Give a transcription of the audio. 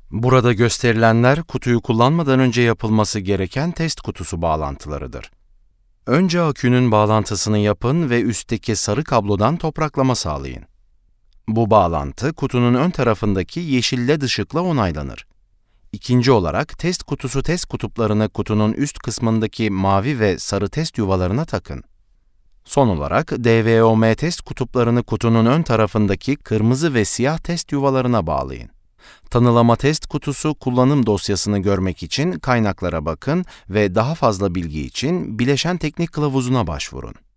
Burada gösterilenler kutuyu kullanmadan önce yapılması gereken test kutusu bağlantılarıdır. Önce akünün bağlantısını yapın ve üstteki sarı kablodan topraklama sağlayın. Bu bağlantı kutunun ön tarafındaki yeşil led ışıkla onaylanır. İkinci olarak test kutusu test kutuplarını kutunun üst kısmındaki mavi ve sarı test yuvalarına takın. Son olarak DVOM test kutuplarını kutunun ön tarafındaki kırmızı ve siyah test yuvalarına bağlayın. Tanılama test kutusu kullanım dosyasını görmek için kaynaklara bakın ve daha fazla bilgi için bileşen teknik kılavuzuna başvurun.